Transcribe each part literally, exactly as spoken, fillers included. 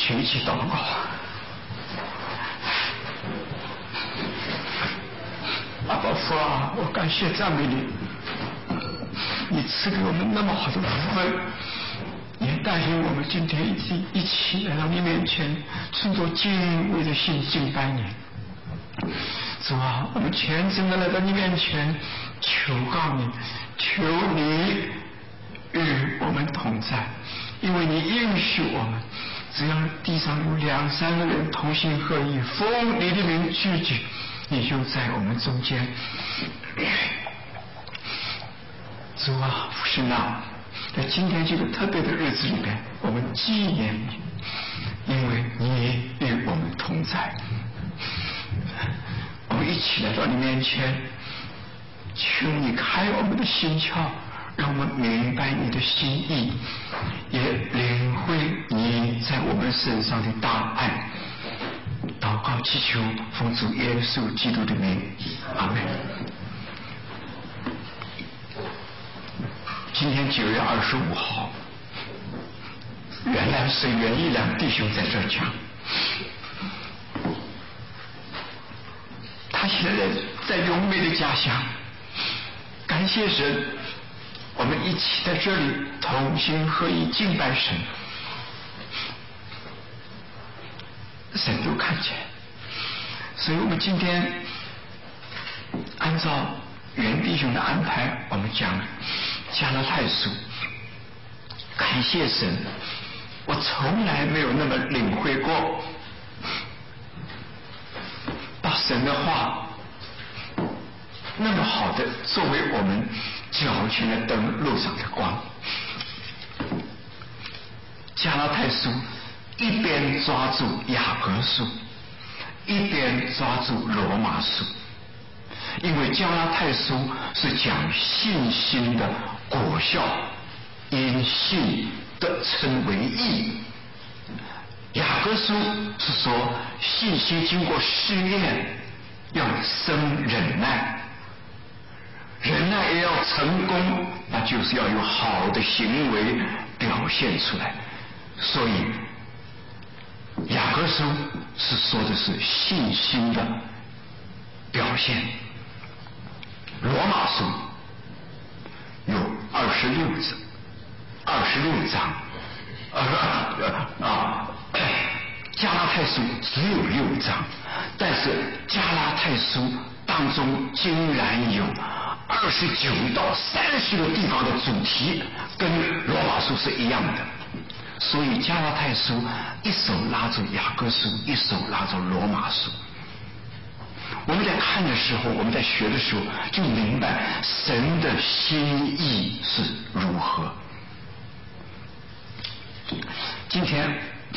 请一起祷告。阿爸父啊，我感谢赞美你，你赐给我们那么好的福分，也带领我们今天一起一起来到你面前，存着敬畏的心敬拜你。主啊，我们虔诚的来到你面前，求告你，求你与我们同在，因为你应许我们，只要地上有两三个人同心合意，奉你的名聚集，你就在我们中间。主啊，父神啊，在今天这个特别的日子里边，我们纪念你，因为你与我们同在。我们一起来到你面前，求你开我们的心窍，让我们明白你的心意，也领会你在我们身上的大爱。祷告祈求奉主耶稣基督的名，阿们。今天九月二十五号，原来是袁一良弟兄在这儿讲，他现在在永美的家乡，感谢神，我们一起在这里同心合意敬拜神，神都看见。所以我们今天按照袁弟兄的安排，我们讲加拉太书。感谢神，我从来没有那么领会过，把神的话那么好的作为我们脚前的灯，路上的光。加拉太书一边抓住雅各书，一边抓住罗马书，因为加拉太书是讲信心的果效，因信得称为义。雅各书是说信心经过试验要生忍耐，忍耐也要成功，那就是要有好的行为表现出来。所以雅各书是说的是信心的表现。罗马书有二十六章，二十六章，啊啊，加拉太书只有六章，但是加拉太书当中竟然有二十九到三十个地方的主题跟罗马书是一样的。所以加拉太书一手拉着雅各书，一手拉着罗马书。我们在看的时候，我们在学的时候，就明白神的心意是如何。今天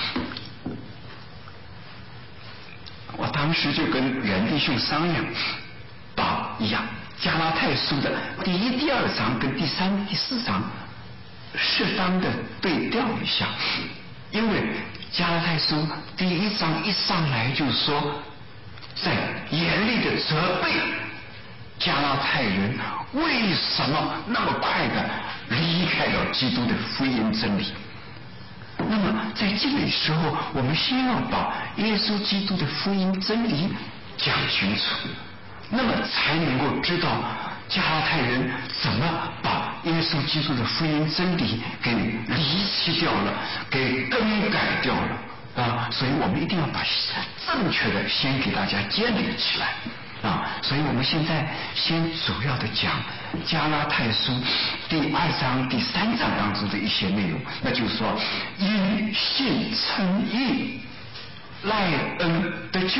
我当时就跟袁弟兄商量，把雅加拉太书的第一、第二章跟第三、第四章适当的对调一下，因为加拉太书第一章一上来就说，在严厉的责备加拉太人为什么那么快的离开了基督的福音真理。那么在这个时候，我们先要把耶稣基督的福音真理讲清楚，那么才能够知道加拉太人怎么把耶稣基督的福音真理给离弃掉了，给更改掉了啊！所以我们一定要把正确的先给大家建立起来啊！所以我们现在先主要的讲加拉太书第二章、第三章当中的一些内容，那就是说因信称义，赖恩得救。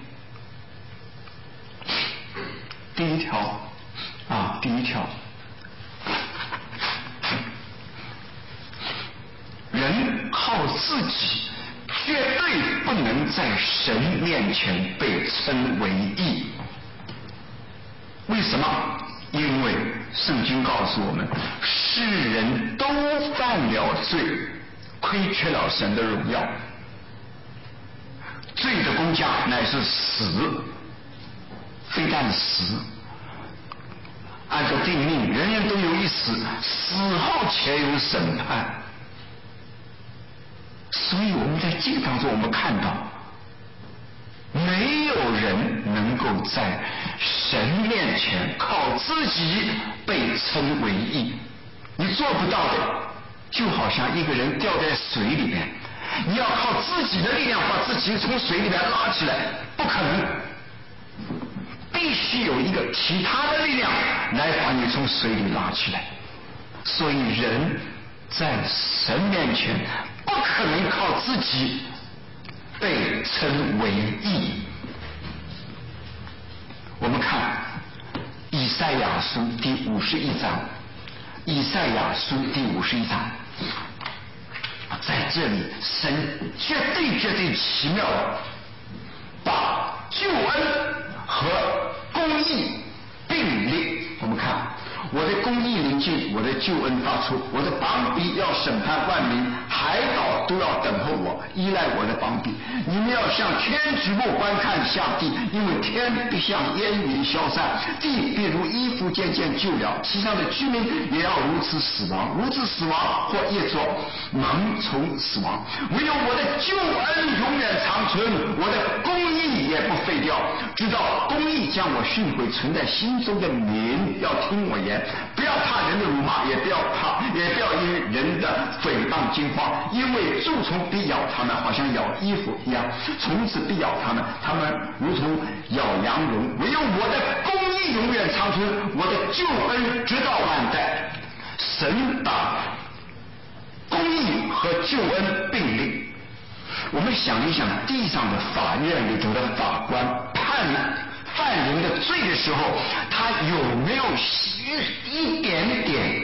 第一条啊，第一条，人靠自己绝对不能在神面前被称为义。为什么？因为圣经告诉我们，世人都犯了罪，亏缺了神的荣耀。罪的工价乃是死，非但死，按照定命，人人都有一死，死后且有审判。 所以我们在这个当中，我们看到没有人能够在神面前靠自己被称为义，你做不到的。就好像一个人掉在水里面，你要靠自己的力量把自己从水里面拉起来，不可能，必须有一个其他的力量来把你从水里拉起来。所以人在神面前不可能靠自己被称为义。我们看以赛亚书第五十一章，以赛亚书第五十一章，在这里神绝对绝对奇妙的把救恩和公义并列。我们看，我的公义临近，我的救恩发出，我的膀臂要审判万民，海岛都要等候我，依赖我的膀臂。你们要向天举目观看下地，因为天必像烟云消散，地必如衣服渐渐旧了，其上的居民也要如此死亡，如此死亡或一作蒙从死亡。唯有我的救恩永远长存，我的公义也不废掉，直到公义将我训诲存在心中的民要听我言，不要怕人的辱骂，也不要怕，也不要因人的诽谤惊慌，因为蛀虫必咬他们，好像咬衣服一样，虫子必咬他们，他们如同咬羊绒。唯有我的公义永远长存，我的救恩直到万代。神把公义和救恩并列。我们想一想，地上的法院里头的法官判犯人的罪的时候，他有没有一点点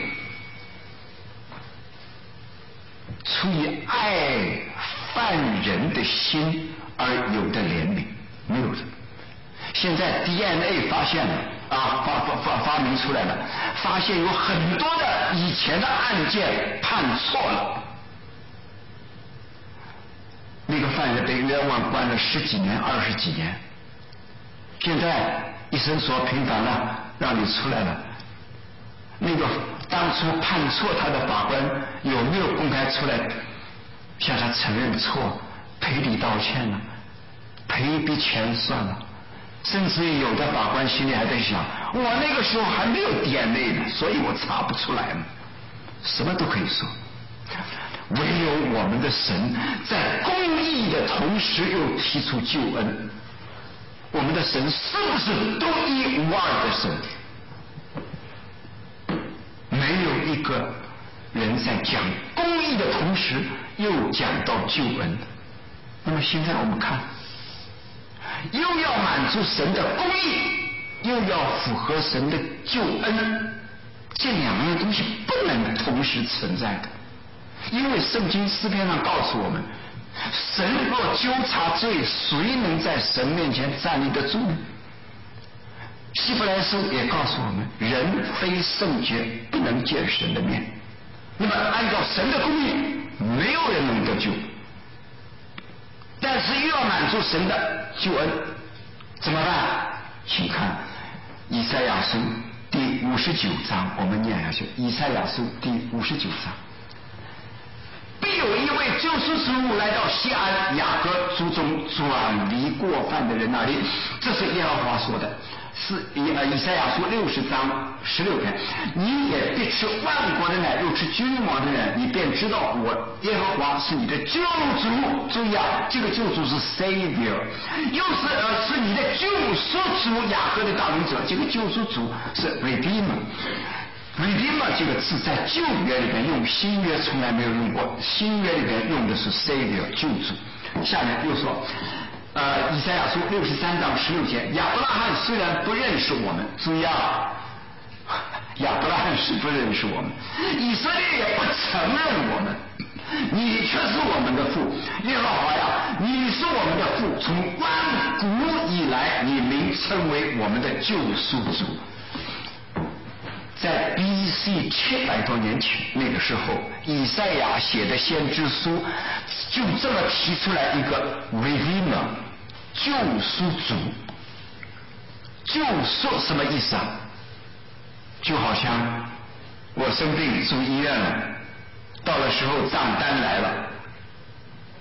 出于爱犯人的心而有的怜悯？没有的。现在 D N A 发现了啊，发发发发明出来了，发现有很多的以前的案件判错了，那个犯人被冤枉关了十几年、二十几年。现在医生说平反了，让你出来了。那个当初判错他的法官有没有公开出来向他承认错，赔礼道歉了，赔一笔钱算了？甚至于有的法官心里还在想，我那个时候还没有 D N A 呢，所以我查不出来嘛。什么都可以说。唯有我们的神在公义的同时又提出救恩。我们的神是不是独一无二的神？没有一个人在讲公义的同时又讲到救恩。那么现在我们看，又要满足神的公义，又要符合神的救恩，这两样东西不能同时存在的。因为圣经诗篇上告诉我们，神若纠察罪，谁能在神面前站立得住呢？希伯来书也告诉我们，人非圣洁不能见神的面。那么按照神的公义，没有人能得救，但是又要满足神的救恩，怎么办？请看以赛亚书第五十九章，我们念下去。以赛亚书第五十九章，必有一位救赎主来到西安，雅各族中转离过犯的人那里。这是耶和华说的，是以以赛亚书六十章十六篇。你也必吃万国的奶，又吃君王的人，你便知道我耶和华是你的救主。注意啊，这个救主是 Savior， 又是呃是你的救赎主，雅各的大名者。这个救赎主是 Redeemer。Redeemer 这个字在旧约里边用，新约从来没有用过。新约里边用的是 Savior 救主。下面又说，呃，以赛亚书六十三章十六节，亚伯拉罕虽然不认识我们，注意啊，亚伯拉罕是不认识我们，以色列也不承认我们，你却是我们的父，耶和华呀，你是我们的父，从万古以来，你名称为我们的救赎主。在 B C 七百多年前，那个时候，以赛亚写的先知书就这么提出来一个 Redeemer， 救赎主。救赎什么意思啊？就好像我生病住医院了，到了时候账单来了，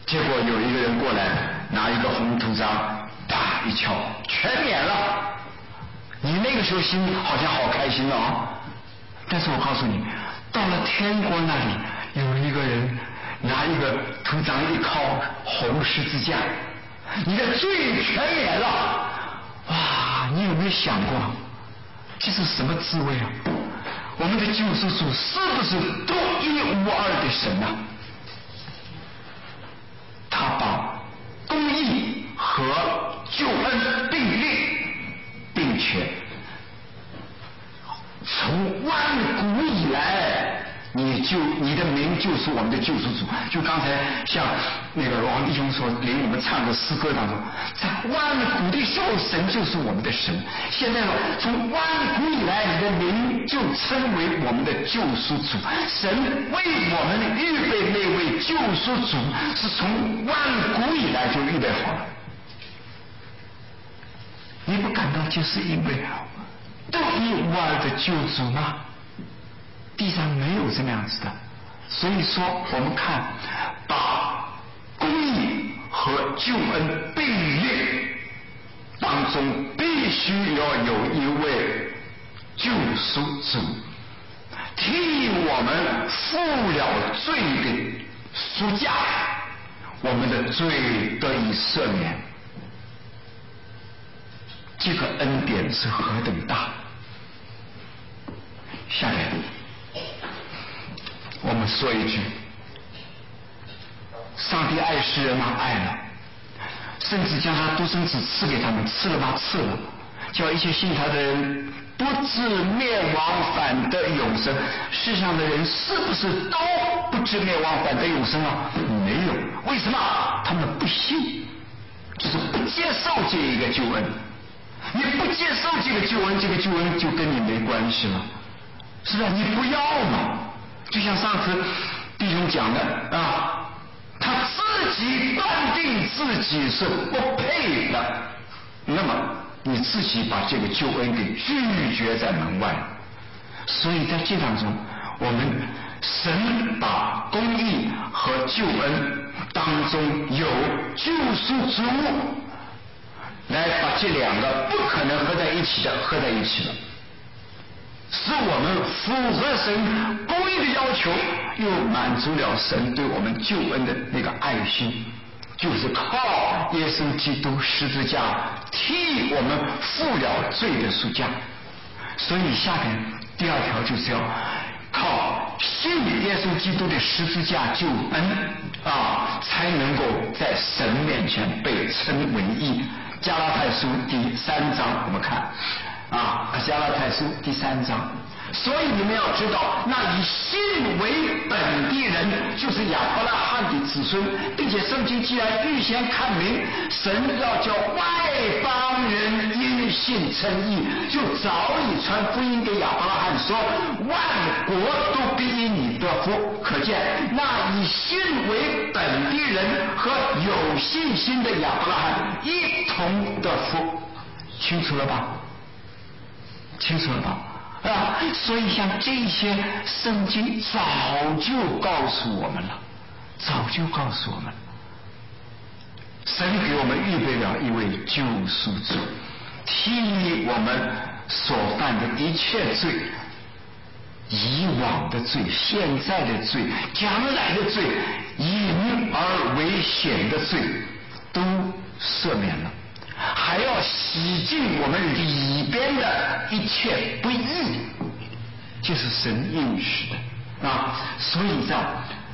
结果有一个人过来拿一个红图章，啪一敲，全免了。你那个时候心好像好开心哦，但是我告诉你，到了天国那里，有一个人拿一个图章一敲，红十字架，你的罪全免了。哇，你有没有想过这是什么滋味啊？我们的救赎主是不是独一无二的神啊？他把公义和救恩并列，并且从万古以来，你就你的名就是我们的救赎主。就刚才像那个王弟兄所领我们唱的诗歌当中，在万古的时候，神就是我们的神。现在从万古以来，你的名就称为我们的救赎主。神为我们预备那位救赎主，是从万古以来就预备好了。你不感到就是因为独一无二的救主吗？地上没有这么样子的。所以说我们看，把公义和救恩并列当中，必须要有一位救赎主，替我们付了罪的赎价，我们的罪得以赦免。这个恩典是何等大！下面我们说一句，上帝爱世人吗？爱了，甚至将他独生子赐给他们，赐了吗？赐了，叫一切信他的人不至灭亡，反得永生。世上的人是不是都不至灭亡，反得永生啊？没有。为什么？他们不信，就是不接受这一个救恩。你不接受这个救恩，这个救恩就跟你没关系了，是吧？你不要嘛。就像上次弟兄讲的啊，他自己断定自己是不配的，那么你自己把这个救恩给拒绝在门外。所以在这当中，我们神把公义和救恩当中有救赎主，来把这两个不可能合在一起的合在一起了，使我们符合神公义的要求，又满足了神对我们救恩的那个爱心，就是靠耶稣基督十字架替我们付了罪的赎价。所以下面第二条就是要靠信耶稣基督的十字架救恩啊，才能够在神面前被称为义。加拉太书第三章我们看啊，加拉太书第三章。所以你们要知道，那以信为本地人，就是亚伯拉罕的子孙，并且圣经既然预先看明，神要叫外邦人因信称义，就早已传福音给亚伯拉罕说，万国都必因你得福。可见那以信为本地人和有信心的亚伯拉罕一同得福。清楚了吧？清楚了吧？啊，所以像这些圣经早就告诉我们了，早就告诉我们，神给我们预备了一位救赎主，替我们所犯的一切罪，以往的罪、现在的罪、将来的罪、隐而为显的罪，都赦免了。还要洗净我们里边的一切不义，这是神应许的啊！所以在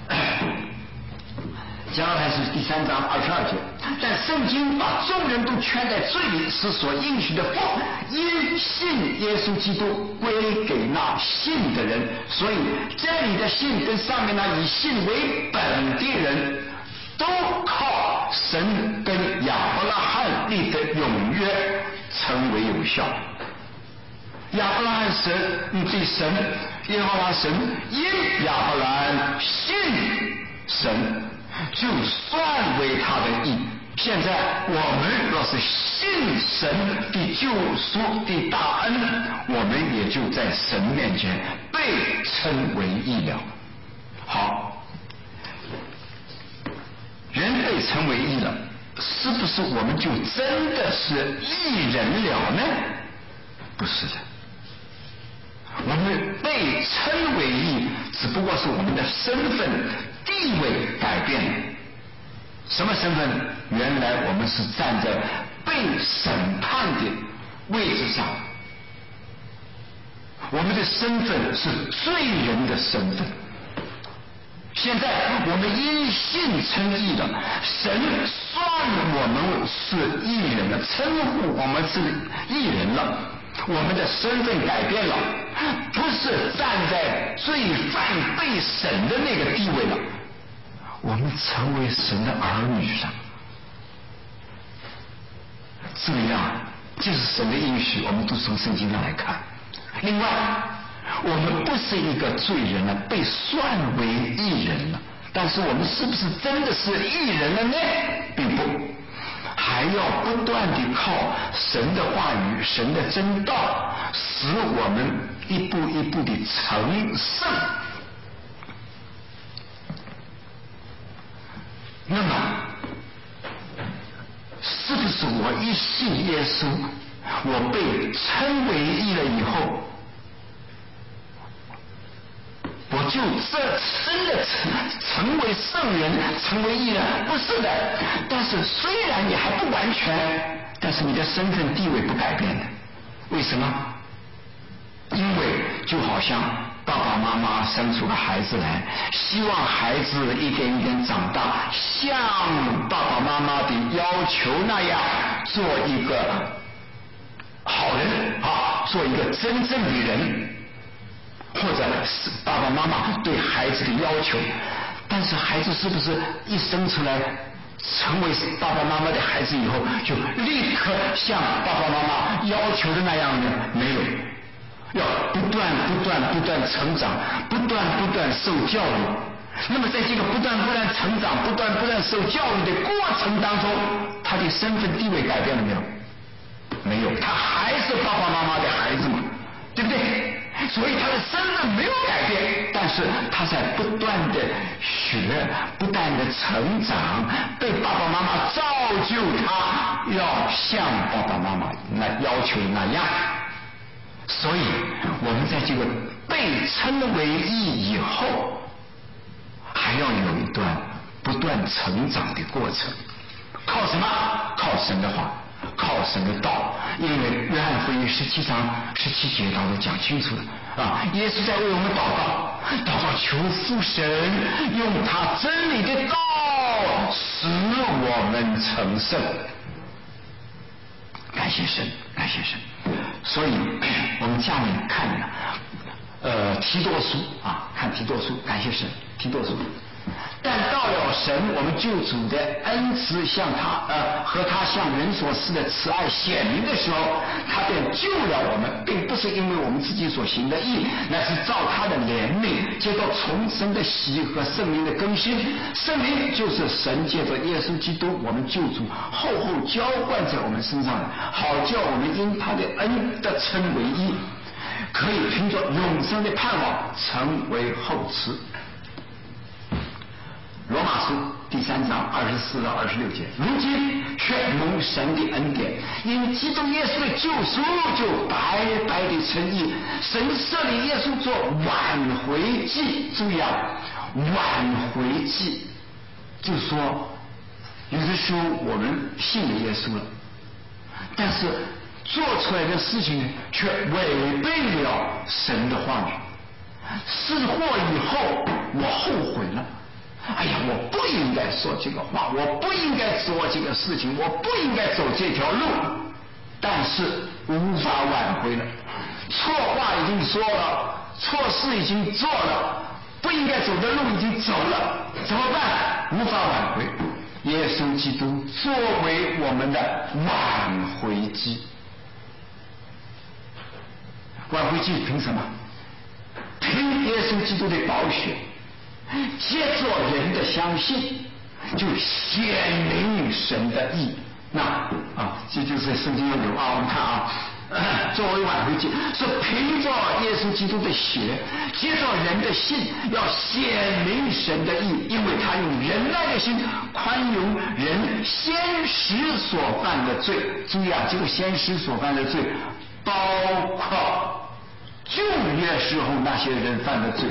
加拉太书第三章二十二节，但圣经把众人都圈在罪里，是所应许的福，因信耶稣基督归给那信的人。所以这里的信跟上面那以信为本地人，都靠神跟亚伯拉罕立的永约成为有效。亚伯拉罕神对神耶和华神因亚伯拉罕信神，就算为他的义。现在我们若是信神的救赎的大恩，我们也就在神面前被称为义了。好，人的称为义了，是不是我们就真的是义人了呢？不是的，我们被称为义，只不过是我们的身份地位改变了。什么身份？原来我们是站在被审判的位置上，我们的身份是罪人的身份。现在我们因信称义了，神算我们是义人了，称呼我们是义人了，我们的身份改变了，不是站在罪犯被审的那个地位了，我们成为神的儿女了。这样就是神的应许，我们都从圣经上来看。另外，我们不是一个罪人了，被算为义人了，但是我们是不是真的是义人了呢？并不，还要不断地靠神的话语、神的真道，使我们一步一步地成圣。那么是不是我一信耶稣，我被称为义了以后，我就这真的成成为圣人，成为义人？不是的，但是虽然你还不完全，但是你的身份地位不改变的。为什么？因为就好像爸爸妈妈生出个孩子来，希望孩子一点一点长大，像爸爸妈妈的要求那样做一个好人啊，做一个真正的人，或者是爸爸妈妈对孩子的要求。但是孩子是不是一生出来成为爸爸妈妈的孩子以后，就立刻像爸爸妈妈要求的那样呢？没有，要不断不断不断成长，不断不断受教育。那么在这个不断不断成长、不断不断受教育的过程当中，他的身份地位改变了没有？没有，他还是爸爸妈妈的孩子嘛，对不对？所以他的身份没有改变，但是他在不断的学，不断的成长，被爸爸妈妈造就他要像爸爸妈妈那要求的那样。所以我们在这个被称为义以后，还要有一段不断成长的过程。靠什么？靠神的话，靠神的道。因为约翰福音十七章十七节当中讲清楚了啊，耶稣在为我们祷告，祷告求父神用他真理的道使我们成圣。感谢神，感谢神。所以我们下面看呢，呃，提多书啊，看提多书，感谢神，提多书。但到了神我们救主的恩慈向他呃和他向人所施的慈爱显明的时候，他便救了我们，并不是因为我们自己所行的义，乃是照他的怜悯，接到重生的喜和圣灵的更新。圣灵就是神借着耶稣基督我们救主厚厚浇灌在我们身上的，好叫我们因他的恩得称为义，可以凭着永生的盼望成为后嗣。罗马书第三章二十四到二十六节，如今却蒙神的恩典，因基督耶稣的救赎，就白白的称义。神设立耶稣做挽回祭，注意啊，挽回祭，就是说，有的时候我们信了耶稣了，但是做出来的事情却违背了神的话语，事后以后我后悔了。哎呀，我不应该说这个话，我不应该做这个事情，我不应该走这条路，但是无法挽回了。错话已经说了，错事已经做了，不应该走的路已经走了，怎么办？无法挽回。耶稣基督作为我们的挽回祭，挽回祭凭什么？凭耶稣基督的宝血，借着人的相信，就显明神的义。那啊，这就是圣经有啊，我们看啊， 作为挽回祭，是凭着耶稣基督的血，接着人的信，要显明神的义，因为他用仁爱的心宽容人先时所犯的罪。注意啊，这个先时所犯的罪包括旧约时候那些人犯的罪，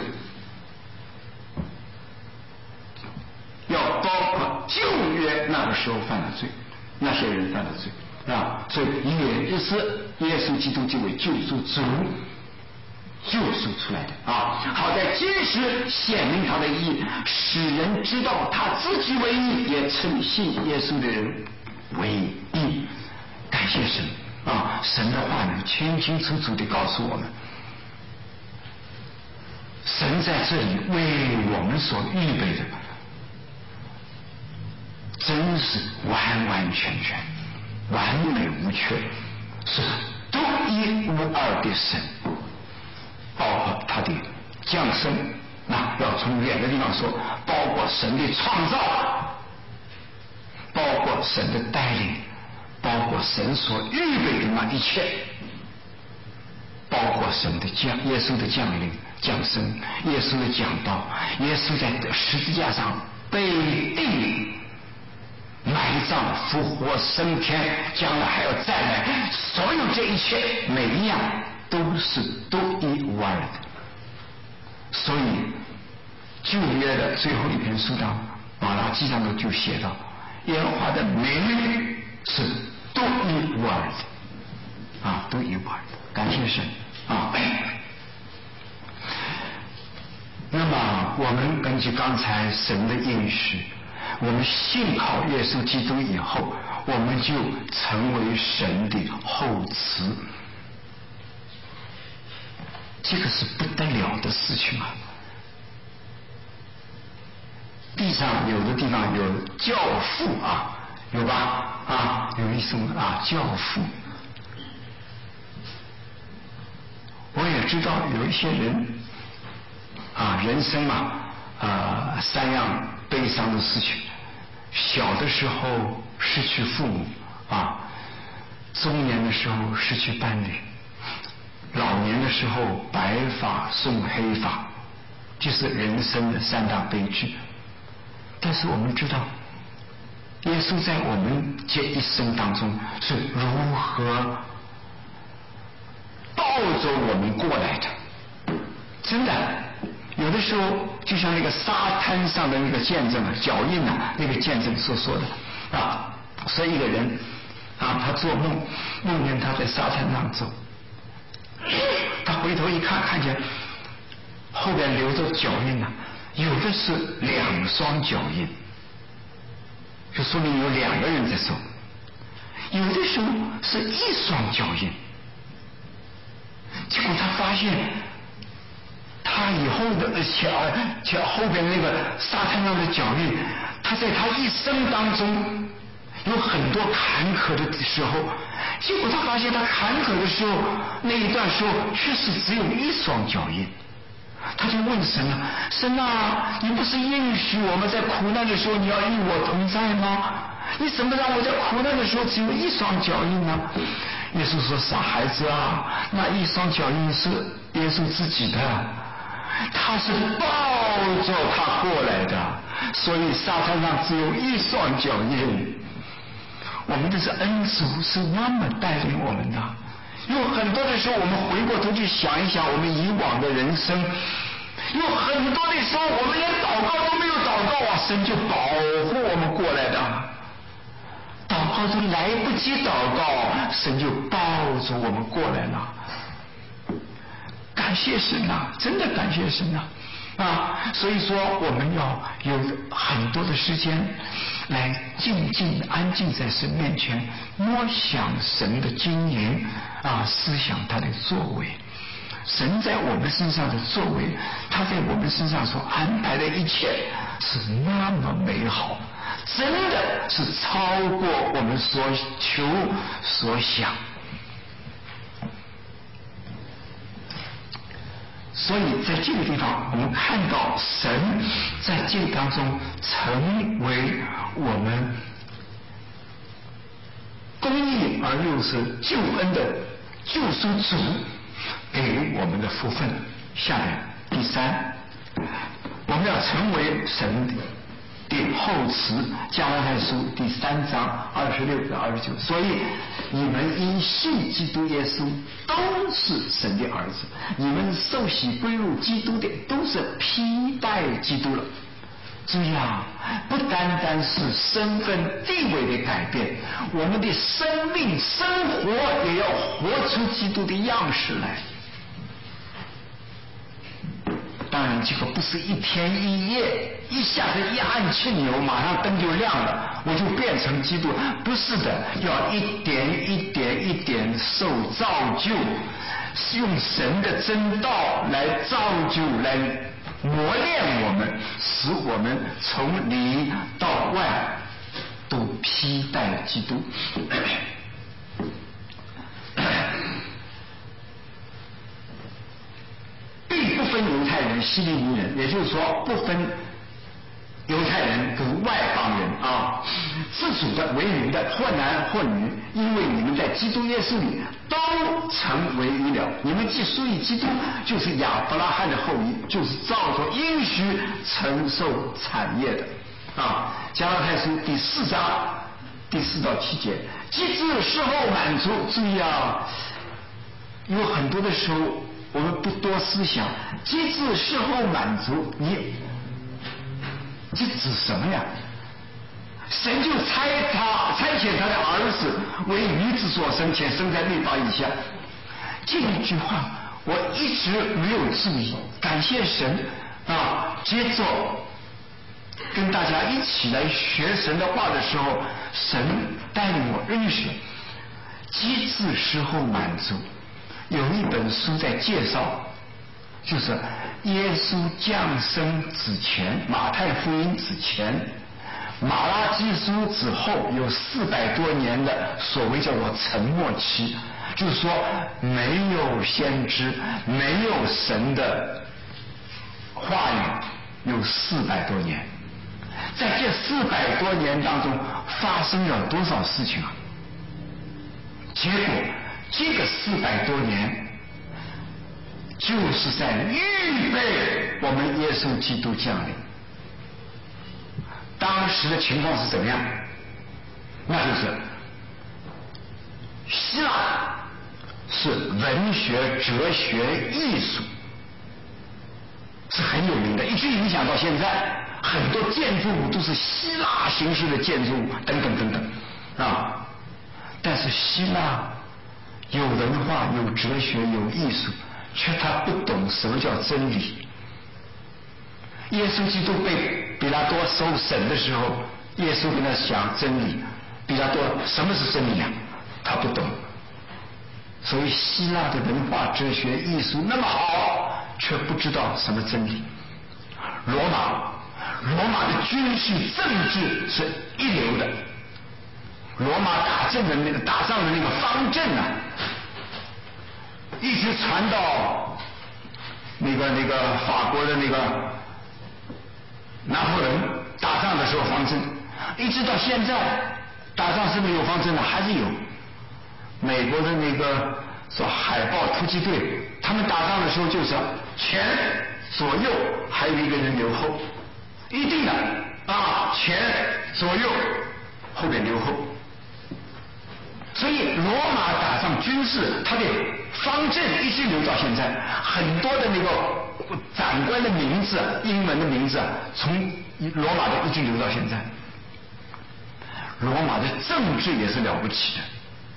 要包括旧约那个时候犯的罪，那些人犯的罪啊，所以也就是耶稣基督这位救赎主救赎出来的啊，好在今时显明他的义，使人知道他自己为义，也称信耶稣的人为义。感谢神啊！神的话呢，清清楚楚地告诉我们，神在这里为我们所预备的，真是完完全全、完美无缺，是独一无二的神。包括他的降生，那要从远的地方说，包括神的创造，包括神的带领，包括神所预备的那一切，包括神的降耶稣的降临降生，耶稣的讲道，耶稣在十字架上被钉埋葬复活升天，将来还要再来，所有这一切每一样都是独一无二的。所以旧约的最后一篇书当马拉基上头就写到，耶和华的名是独一无二的啊，独一无二的，感谢神啊。那么我们根据刚才神的应许，我们信靠耶稣基督以后，我们就成为神的后嗣，这个是不得了的事情啊！地上有的地方有教父啊，有吧？啊，有一种啊教父。我也知道有一些人啊，人生嘛，啊三样悲伤的事情：小的时候失去父母啊，中年的时候失去伴侣，老年的时候白发送黑发，这是人生的三大悲剧。但是我们知道，耶稣在我们这一生当中是如何抱着我们过来的。真的，有的时候就像那个沙滩上的那个见证啊，脚印啊，那个见证所说的啊，说一个人啊，他做梦，梦见他在沙滩上走，他回头一看，看见后边留着脚印啊，有的是两双脚印，就说明有两个人在走；有的时候是一双脚印。结果他发现，他以后的脚脚后边那个沙滩上的脚印，他在他一生当中有很多坎坷的时候，结果他发现他坎坷的时候那一段时候确实只有一双脚印。他就问神了：神啊，你不是应许我们在苦难的时候你要与我同在吗？你怎么让我在苦难的时候只有一双脚印呢？耶稣说：傻孩子啊，那一双脚印是耶稣自己的，他是抱着他过来的，所以沙滩上只有一双脚印。我们的是恩主，是那么带领我们的。有很多的时候，我们回过头去想一想我们以往的人生，有很多的时候我们连祷告都没有祷告啊，神就保护我们过来的。祷告都来不及祷告，神就抱着我们过来了。感谢神啊，真的感谢神啊！啊，所以说我们要有很多的时间来静静安静在神面前，默想神的经营啊，思想他的作为。神在我们身上的作为，他在我们身上所安排的一切是那么美好，真的是超过我们所求所想。所以在这个地方我们看到神在这个当中成为我们公义而又是救恩的救赎主给我们的福分。下面第三，我们要成为神的后嗣。加拉太书第三章二十六到二十九，所以你们因信基督耶稣都是神的儿子，你们受洗归入基督的都是披戴基督了。注意啊，不单单是身份地位的改变，我们的生命生活也要活出基督的样式来。当然这个不是一天一夜一下子一按气钮马上灯就亮了我就变成基督，不是的，要一点一点一点受造就，是用神的真道来造就，来磨练我们，使我们从里到外都披戴基督。并不分犹太人希利尼人，也就是说不分犹太人跟外邦人啊，自主的为奴的，或男或女，因为你们在基督耶稣里都成为义了。你们既属于基督，就是亚伯拉罕的后裔，就是照着应许承受产业的啊。加拉太书第四章第四到七节，既至时候满足。注意啊，有很多的时候我们不多思想，既至时候满足，你这指什么呀？神就差他差遣他的儿子为女子所生，且生在律法以下。这一句话我一直没有注意，感谢神啊！接着跟大家一起来学神的话的时候，神带领我认识既至时候满足。有一本书在介绍，就是耶稣降生之前，马太福音之前，马拉基书之后，有四百多年的所谓叫做沉默期，就是说没有先知，没有神的话语，有四百多年。在这四百多年当中发生了多少事情啊？结果这个四百多年就是在预备我们耶稣基督降临。当时的情况是怎么样？那就是希腊是文学、哲学、艺术是很有名的，一直影响到现在，很多建筑物都是希腊形式的建筑物等等等等啊。但是希腊有文化、有哲学、有艺术，却他不懂什么叫真理。耶稣基督被比拉多受审的时候，耶稣跟他讲真理，比拉多什么是真理啊？他不懂。所以希腊的文化、哲学、艺术那么好，却不知道什么真理。罗马，罗马的军事政治是一流的。罗马打阵的那个打仗的那个方阵啊，一直传到那个那个法国的那个拿破仑打仗的时候方阵，一直到现在打仗是没有方阵的，还是有。美国的那个说海豹突击队，他们打仗的时候就是前左右还有一个人留后，一定的啊，前左右后边留后。所以罗马打仗军事，它的方阵一直留到现在，很多的那个长官的名字，英文的名字，从罗马的一直留到现在。罗马的政治也是了不起的，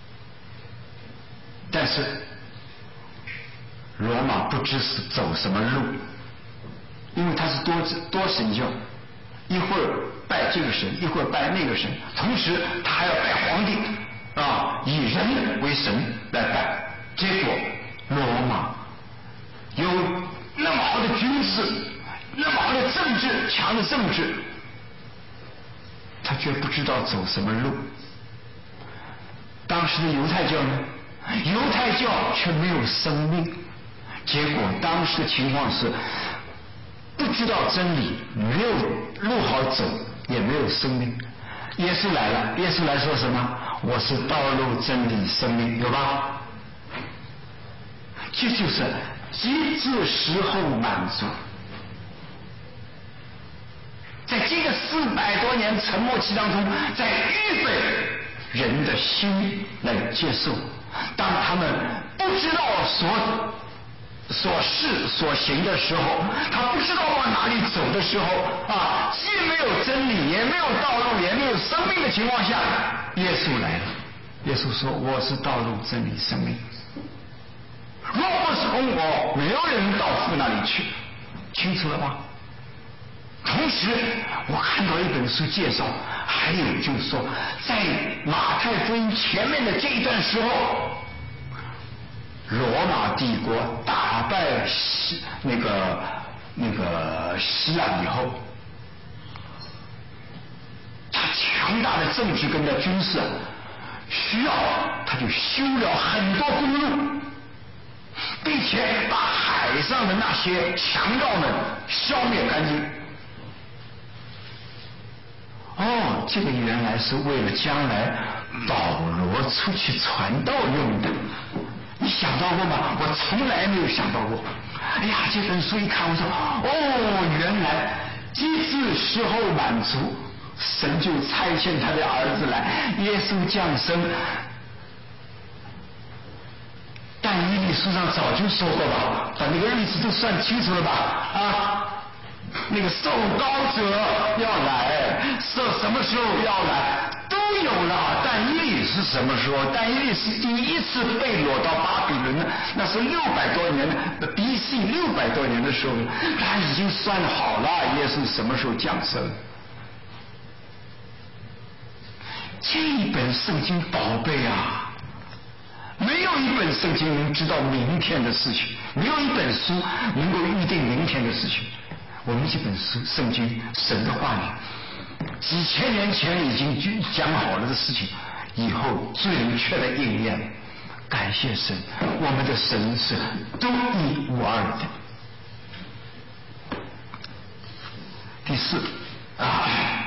但是罗马不知是走什么路，因为它是多多神教，一会儿拜这个神，一会儿拜那个神，同时他还要拜皇帝啊，以人为神来拜。结果罗马有那么好的军事，那么好的政治，强的政治，他却不知道走什么路。当时的犹太教呢，犹太教却没有生命。结果当时的情况是不知道真理，没有路好走，也没有生命。耶稣来了，耶稣来说什么？我是道路、真理、生命，有吧？ 这就是极致时候满足。在这个四百多年沉默期当中，在预备人的心来接受。当他们不知道所所事所行的时候，他不知道往哪里走的时候啊，既没有真理，也没有道路，也没有生命的情况下，耶稣来了。耶稣说：“我是道路、真理、生命。若不从我，没有人到父那里去。”清楚了吗？同时，我看到一本书介绍，还有就是说，在马太福音前面的这一段时候，罗马帝国打败希那个那个希腊以后，他强大的政治跟的军事需要，他就修了很多公路，并且把海上的那些强盗们消灭干净。哦，这个原来是为了将来保罗出去传道用的。你想到过吗？我从来没有想到过。哎呀，这本书一看，我说哦，原来机智时候满足，神就差遣他的儿子来，耶稣降生。但以理书上早就说过吧，把那个日子都算清楚了吧？啊，那个受膏者要来，是什么时候要来都有了。但以理是什么时候？但以理是第一次被掳到巴比伦，那是六百多年的 B C 六百多年的时候，他已经算好了耶稣什么时候降生。这一本圣经宝贝啊，没有一本圣经能知道明天的事情，没有一本书能够预定明天的事情。我们这本书圣经神的话语，几千年前已经讲好了的事情，以后准确的应验。感谢神，我们的神是独一无二的。第四啊，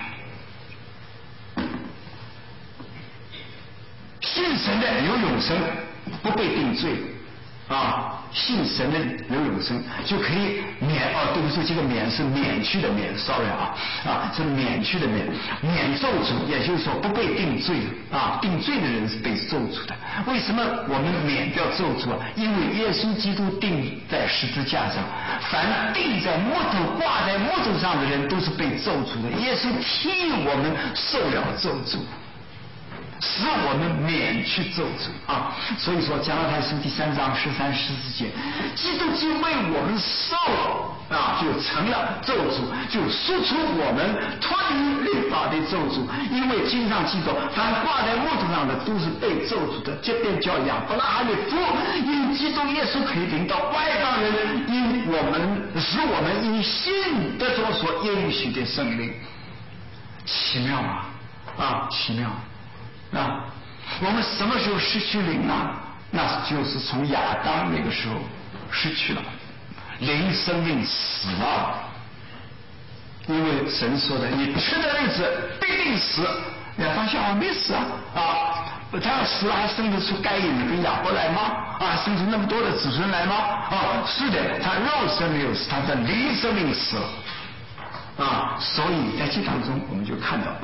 信神的有永生，不被定罪啊！信神的有永生，就可以免哦，对不起，这个免是免去的免 ，sorry 啊啊，是免去的免，免咒诅，也就是说不被定罪啊，定罪的人是被咒诅的。为什么我们免掉咒诅啊？因为耶稣基督钉在十字架上，凡钉在木头、挂在木头上的人都是被咒诅的。耶稣替我们受了咒诅，使我们免去咒诅啊！所以说，加拉太书第三章十三、十四节，基督就为我们受啊，就成了咒诅，就输出我们脱离律法的咒诅。因为经上记着，凡挂在木头上的都是被咒诅的。这便叫亚伯拉罕的福，因基督耶稣可以领到外邦人，因我们使我们因信得着所应许的圣灵。奇妙啊！啊，奇妙！啊，我们什么时候失去灵啊？那就是从亚当那个时候失去了灵，生命死了。因为神说的，你吃的日子必定死。亚当夏娃没死啊，啊，他要死了还生得出该隐跟亚伯来吗？啊，生出那么多的子孙来吗？啊，是的，他肉身没有死，他的灵生命死了。啊，所以在这当中我们就看到，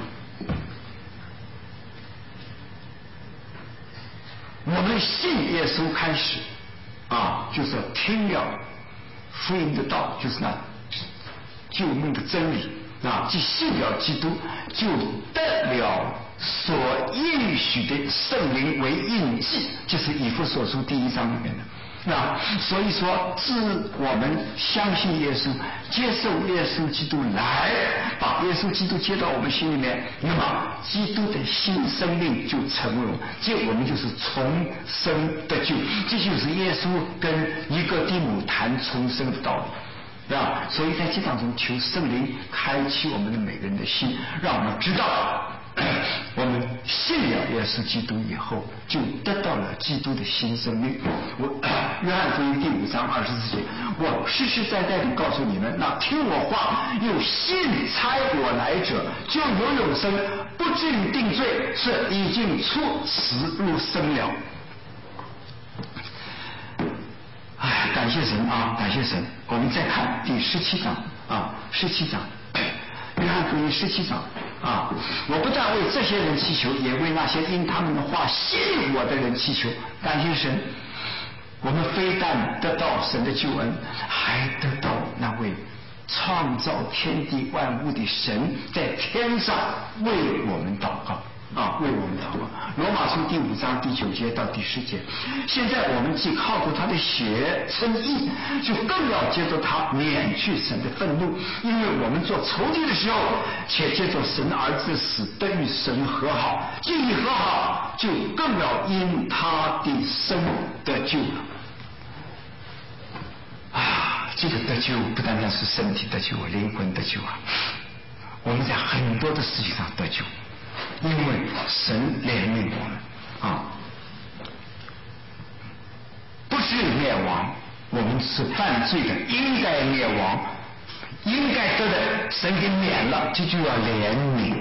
我们信耶稣开始啊，就是听了福音的道，就是那救命的真理啊，即信了基督，就得了所应许的圣灵为印记，就是以弗所书第一章里面的。啊，所以说，自我们相信耶稣，接受耶稣基督来，把耶稣基督接到我们心里面，那么基督的新生命就成为，这我们就是重生得救，这就是耶稣跟尼哥底母谈重生的道理。啊，所以在这当中求圣灵开启我们的每个人的心，让我们知道我们信了耶稣基督以后，就得到了基督的新生命。我约翰福音第五章二十四节，我实实在在地告诉你们，那听我话又信差我来者，就有永生，不至于定罪，是已经出死入生了。 感谢神啊，感谢神。我们再看第十七章啊，十七章，约翰福音十七章啊，我不但为这些人祈求，也为那些因他们的话信我的人祈求。感谢神，我们非但得到神的救恩，还得到那位创造天地万物的神在天上为我们祷告啊，为我们祷告。罗马书第五章第九节到第十节。现在我们既靠着他的血称义，就更要接着他免去神的愤怒，因为我们做仇敌的时候，且接着神儿子的死得与神和好，既已和好，就更要因他的生得救啊！这个得救不单单是身体得救，灵魂得救啊！我们在很多的事情上得救，因为神怜悯我们啊，不是灭亡，我们是犯罪的，应该灭亡，应该得的，神给免了，这就要怜悯。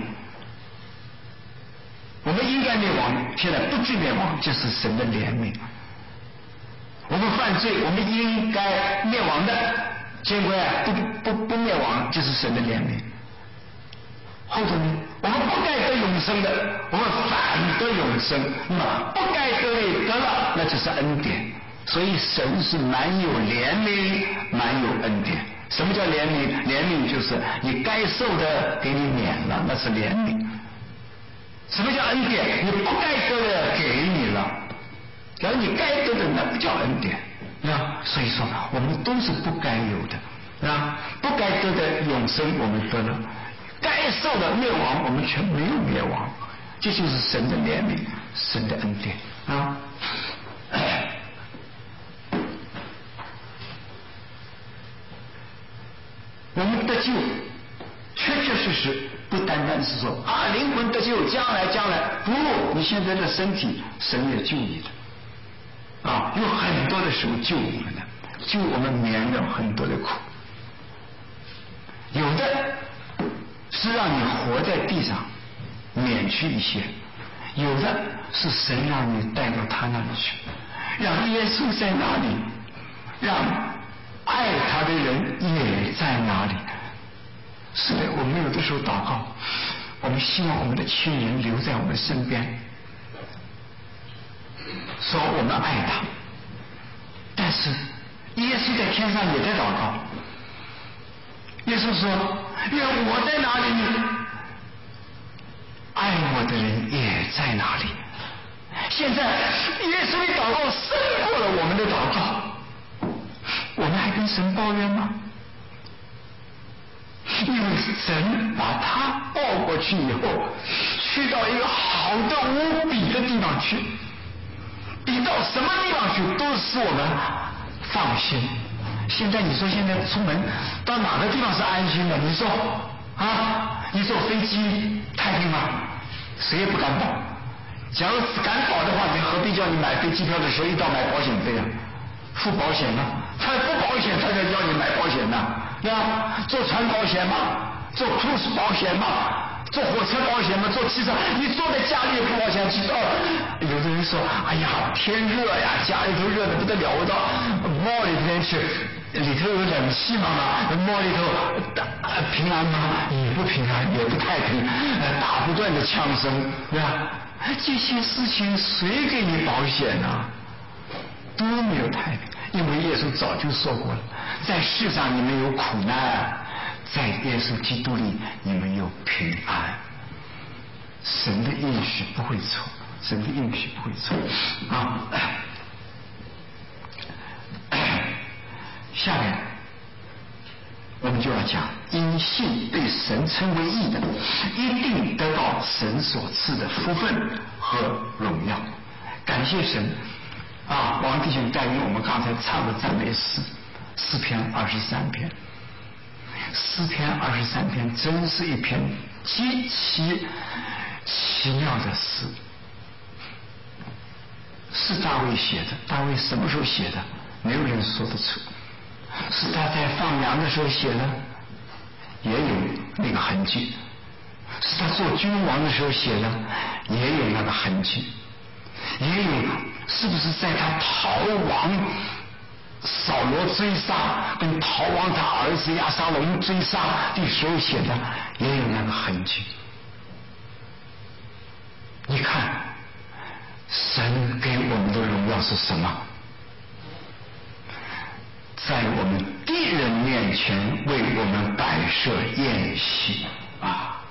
我们应该灭亡，现在不至灭亡，就是神的怜悯。我们犯罪，我们应该灭亡的，结果啊，不不不灭亡，就是神的怜悯。后头呢，我们不该得永生的，我们反得永生，那么不该得的得了，那就是恩典。所以神是蛮有怜悯，蛮有恩典。什么叫怜悯？怜悯就是你该受的给你免了，那是怜悯。什么叫恩典？你不该得的给你了，然后你该得的那不叫恩典啊。所以说我们都是不该有的啊，不该得的永生我们得了，该受的灭亡我们却没有灭亡，这就是神的怜悯，神的恩典啊。我们得救确确实实不单单是说啊灵魂得救将来将来，不，你现在的身体神也救你的啊，有很多的时候救我们的，救我们免了很多的苦。有的是让你活在地上免去一些，有的是神让你带到他那里去，让耶稣在那里，让爱他的人也在哪里。是的，我们有的时候祷告，我们希望我们的亲人留在我们身边，说我们爱他，但是耶稣在天上也在祷告。耶稣说愿我在哪里，爱我的人也在哪里。现在耶稣的祷告胜过了我们的祷告，我们还跟神抱怨吗？因为神把他抱过去以后，去到一个好的无比的地方去，比到什么地方去都使我们放心。现在你说现在出门到哪个地方是安心的？你说啊，你坐飞机太平吗？谁也不敢保。假如敢保的话，你何必叫你买飞机票的时候一到买保险费啊？付保险呢？他不保险，他才叫你买保险呢。啊，坐船保险吗？坐 cruise 保险吗？坐火车保险吗？坐汽车？你坐在家里也不保险。哦，有的人说，哎呀，天热呀，家里头热得不得了，我到猫里边去，里头有冷气嘛嘛，猫里头平安吗？也不平安，也不太平，打不断的枪声，对吧？这些事情谁给你保险呢？都没有太平。因为耶稣早就说过了，在世上你们有苦难，在耶稣基督里你们有平安。神的应许不会错，神的应许不会错啊。下面我们就要讲，因信被神称为义的，一定得到神所赐的福分和荣耀。感谢神啊！王弟兄带领我们刚才唱的赞美诗，诗篇二十三篇，诗篇二十三篇真是一篇极其奇妙的诗，是大卫写的。大卫什么时候写的？没有人说得出。是他在放羊的时候写的，也有那个痕迹；是他做君王的时候写的，也有那个痕迹；也有是不是在他逃亡扫罗追杀跟逃亡他儿子亚撒龙追杀的时候写的也有那个痕迹。你看神给我们的荣耀是什么？在我们敌人面前为我们摆设宴席啊！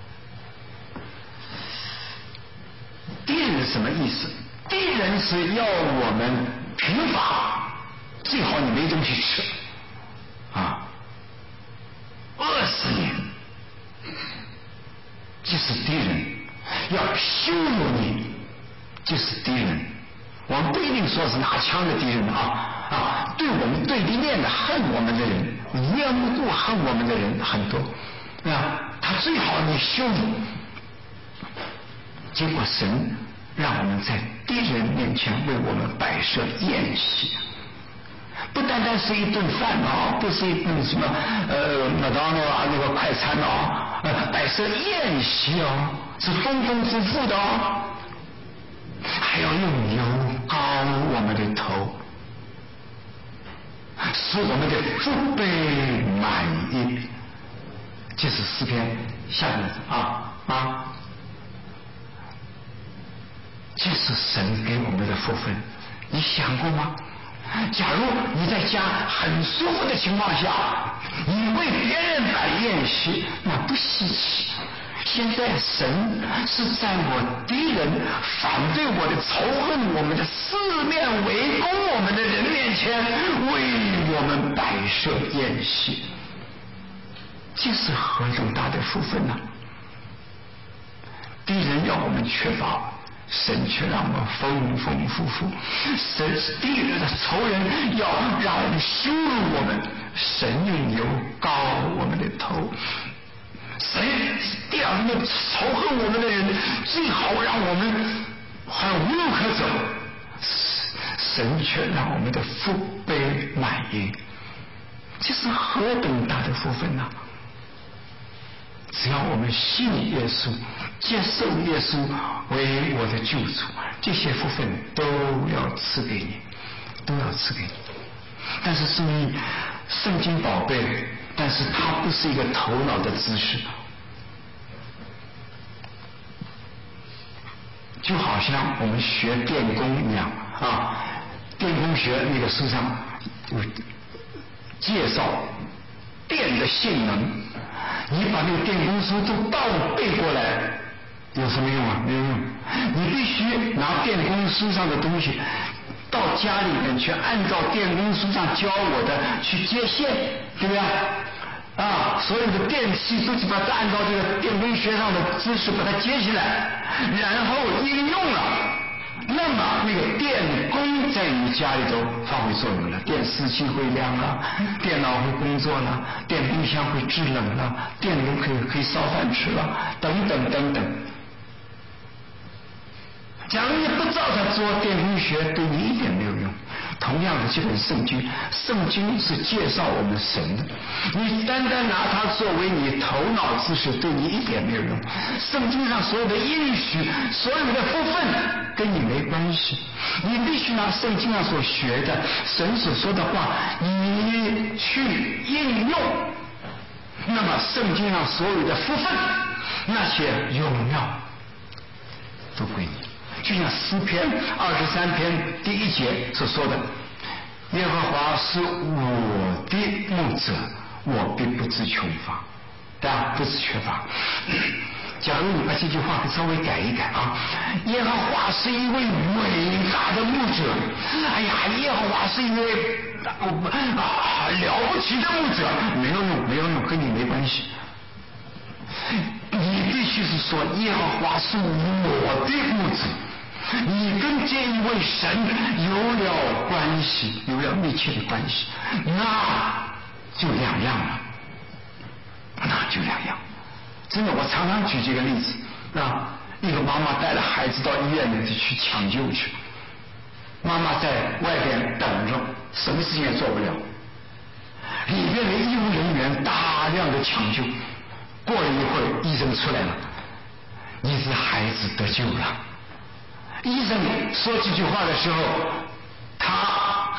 敌人是什么意思？敌人是要我们贫乏，最好你没东西吃啊，饿死你，这是敌人；要羞辱你，这是敌人。我们不一定说是拿枪的敌人啊啊，对我们对立面的恨我们的人，面目顾恨我们的人很多啊，他最好你羞辱。结果神让我们在敌人面前为我们摆设宴席，不单单是一顿饭啊，不是一顿什么呃麦当劳啊那个快餐啊，呃摆设宴席啊，是丰丰富富的啊，还要用油膏我们的头，使我们的腹背满意。这是诗篇下面啊啊。这是神给我们的福分，你想过吗？假如你在家很舒服的情况下，你为别人摆宴席，那不稀奇。现在神是在我敌人反对我的仇恨我们的四面围攻我们的人面前为我们摆设宴席，这是何等大的福分呢、啊？敌人要我们缺乏，神却让我们丰丰富富。神敌人的仇人要让我们羞辱我们，神用油膏我们的头。神第二个仇恨我们的人，最好让我们还无路可走，神却让我们的腹背满盈。这是何等大的福分啊！只要我们信耶稣，接受耶稣为我的救主，这些福分都要赐给你，都要赐给你。但是注意，圣经宝贝，但是它不是一个头脑的知识，就好像我们学电工一样啊，电工学那个书上有介绍电的性能，你把那个电工书都倒背过来，有什么用啊？没有用。你必须拿电工书上的东西到家里面去，按照电工书上教我的去接线，对不对啊？所有的电器都是把它按照这个电工学上的知识把它接起来，然后应用了，那么那个电工在你家里头发挥作用了，电视机会亮了，电脑会工作了，电冰箱会制冷了，电炉可以可以烧饭吃了，等等等等。假如你不照他做，电工学对你一点没有用。同样的，这本圣经，圣经是介绍我们神的，你单单拿它作为你头脑知识，对你一点没有用。圣经上所有的应许，所有的福分跟你没关系，你必须拿圣经上所学的神所说的话，你去应用，那么圣经上所有的福分，那些荣耀都归你。就像诗篇二十三篇第一节所说的，耶和华是我的牧者，我必不致穷乏，对吧？不致缺乏。假如你把这句话稍微改一改啊，耶和华是一位伟大的牧者，哎呀，耶和华是一位啊了不起的牧者，没有用，没有用，跟你没关系。你必须是说耶和华是我的牧者，你跟这一位神有了关系，有了密切的关系，那就两样了，那就两样。真的，我常常举这个例子啊，一个妈妈带着孩子到医院里去抢救去，妈妈在外边等着，什么事情也做不了，里边的医务人员大量的抢救，过了一会儿，医生出来了，你这孩子得救了。医生说这句话的时候，他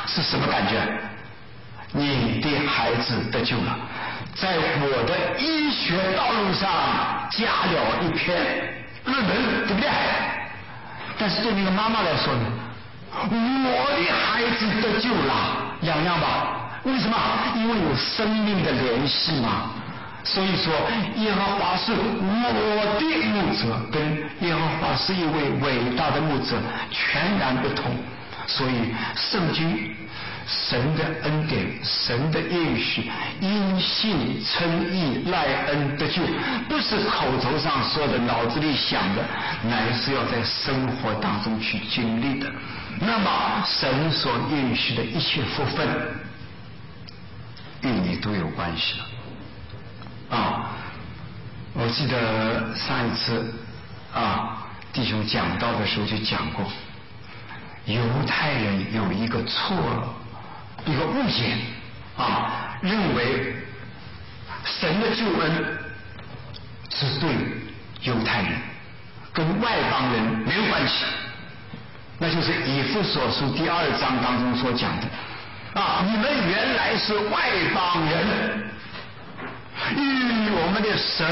是什么感觉？你的孩子得救了，在我的医学道路上加了一篇论文，对不对？但是对那个妈妈来说呢，我的孩子得救了，两样吧？为什么？因为有生命的联系嘛。所以说，耶和华是我的牧者，跟耶和华是一位伟大的牧者全然不同。所以圣经神的恩典，神的应许，因信称义，赖恩得救，不是口头上说的，脑子里想的，乃是要在生活当中去经历的。那么神所应许的一切福分与你都有关系了啊！我记得上一次啊弟兄讲道的时候就讲过，犹太人有一个错一个误解啊，认为神的救恩只对犹太人，跟外邦人没有关系。那就是以弗所书第二章当中所讲的啊，你们原来是外邦人，与我们的神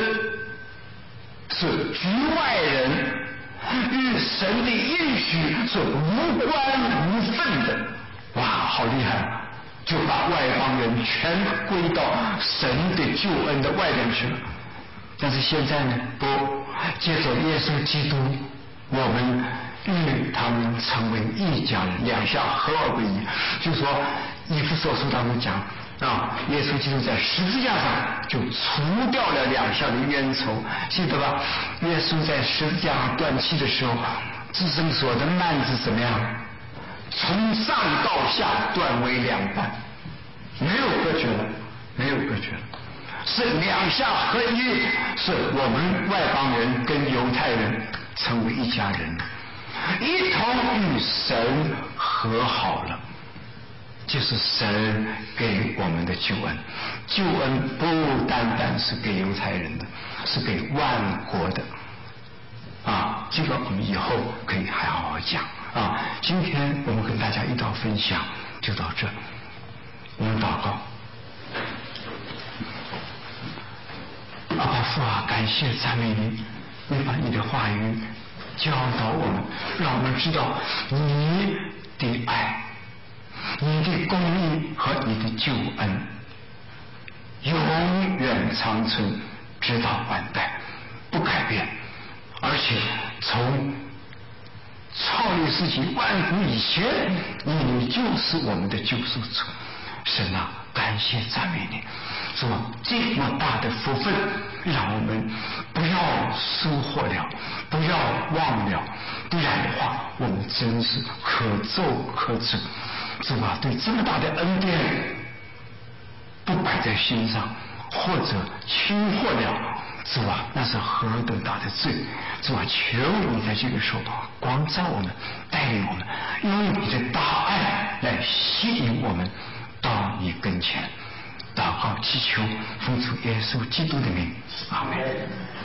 是局外人，与神的应许是无关无分的。哇，好厉害！就把外邦人全归到神的救恩的外边去了。但是现在呢，不，借着耶稣基督，我们与他们成为一家人，两下合而为一。就说以弗所书当中讲啊，耶稣基督在十字架上就除掉了两下的冤仇，记得吧？耶稣在十字架上断气的时候，至圣所的幔子怎么样？从上到下断为两半，没有隔绝了，没有隔绝了，是两下合一，是我们外邦人跟犹太人成为一家人，一同与神和好了。就是神给我们的救恩，救恩不单单是给犹太人的，是给万国的啊！这个我们以后可以还好好讲啊。今天我们跟大家一道分享就到这，我们祷告。阿爸父啊，感谢赞美你，你把你的话语教导我们，让我们知道你的爱，你的公义和你的救恩永远长存，直到万代，不改变。而且从创立世纪万古以前，你就是我们的救赎主。神啊，感谢赞美你，说这么大的福分，让我们不要疏忽了，不要忘了，不然的话我们真是可咒可诅。是吧？对这么大的恩典不摆在心上，或者轻忽了，是吧？那是何等大的罪，是吧？求你在这个时候光照我们，带领我们，用你的大爱来吸引我们到你跟前。祷告祈求奉主耶稣基督的名，阿门。